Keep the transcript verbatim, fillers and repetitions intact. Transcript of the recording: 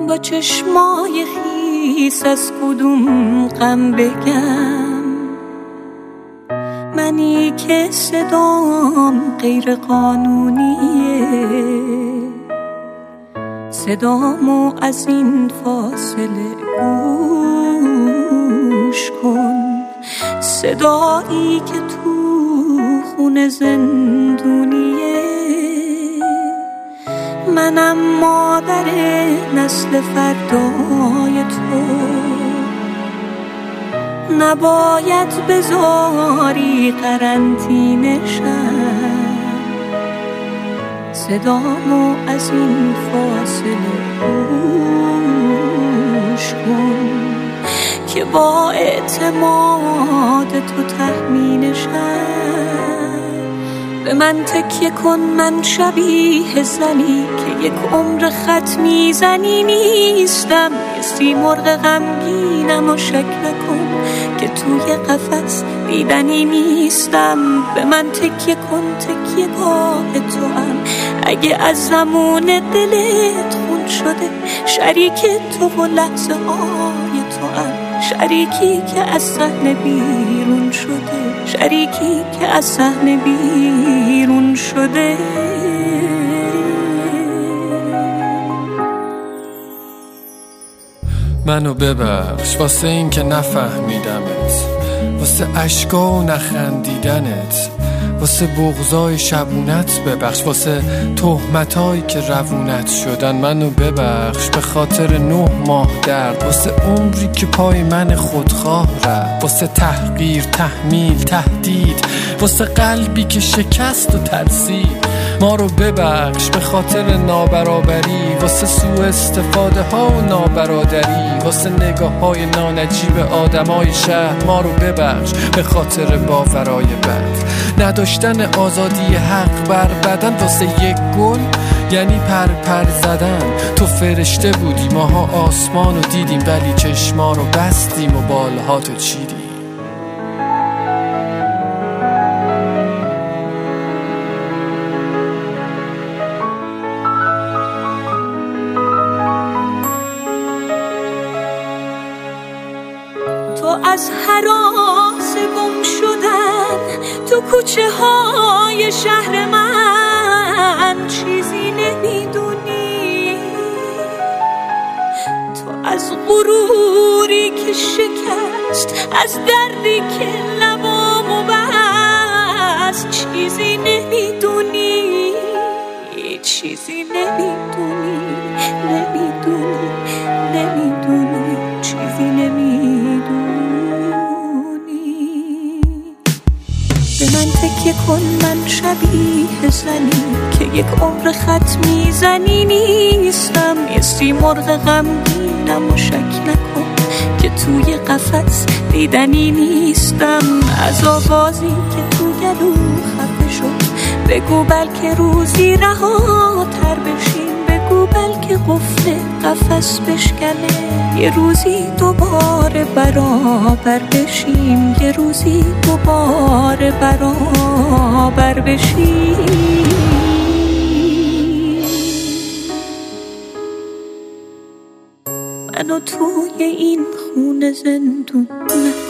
با چشمای خیس از کدوم غم بگم؟ منی که صدام غیر قانونیه، صدامو از این فاصله گوش کن. صدایی که تو خون زندونیه، منم مادر نسل فردای تو. نباید بذاری قرنطینه‌شم، صدامو از این فاصله گوش کن که با اعتماد تو تهمینشم. به من تکیه کن، من شبیه زنی که یک عمر خط میزنی نیستم. یه سیمرغ غمگینم و شک نکن که توی قفس دیدنی نیستم. به من تکیه کن، تکیه گاه تو هم اگه از زمون دلت خون شده. شریک تو و لحظه های تو هم، شریکی که از صحنه بیرون شده، شریکی که از صحنه بیرون شده. منو ببخش واسه این که نفهمیدمت، واسه اشکا و نخندیدنت، واسه بغضای شبونت ببخش، واسه تهمتایی که روونت شدن. منو ببخش به خاطر نه ماه درد، واسه عمری که پای من خودخواه رفت، واسه تحقیر، تحمیل، تهدید، واسه قلبی که شکست و ترسید. ما رو ببخش به خاطر نابرابری، واسه سوء استفاده ها و نابرادری، واسه نگاه های نانجیب آدمای شهر. ما رو ببخش به خاطر باورای بد، نداشتن آزادی حق بر بدن. واسه یک گل یعنی پر پر زدن. تو فرشته بودی، ماها آسمانو دیدیم، ولی چشما رو بستیم و بالهاتو چیدیم. تو از هراس گم شدن تو کوچه های شهر من چیزی نمیدونی. تو از غروری که شکست، از دردی که لبامو بست چیزی نمیدونی، چیزی نمیدونی، نمیدونی، نمیدونی، چیزی نمیدونی. به من تکیه کن، من شبیه زنی که یک عمر خط میزنی نیستم. یه سیمرغ غمگینم و شک نکن که توی قفس دیدنی نیستم. از آوازی که تو گلو خفه شد بگو بلکه روزی رهاتر بشیم. بگو بلکه قفل قفس بشکنه، یه روزی دوباره برابر بشیم. یه روزی دوباره برابر بشیم. منو توی این خونه زندون